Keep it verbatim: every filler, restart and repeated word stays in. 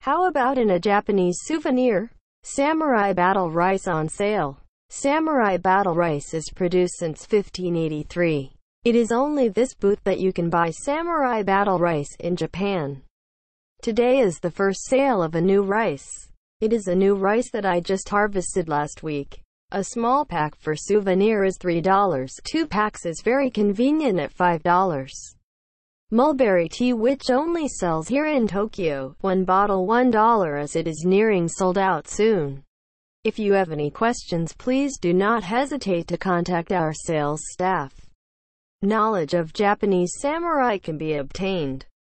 How about in a Japanese souvenir? Samurai Battle Rice on sale. Samurai Battle Rice is produced since fifteen eighty-three. It is only this booth that you can buy Samurai Battle Rice in Japan. Today is the first sale of a new rice. It is a new rice that I just harvested last week. A small pack for souvenir is three dollars. Two packs is very convenient at five dollars. Mulberry tea, which only sells here in Tokyo, one bottle one dollar, as it is nearing sold out soon. If you have any questions, please do not hesitate to contact our sales staff. Knowledge of Japanese samurai can be obtained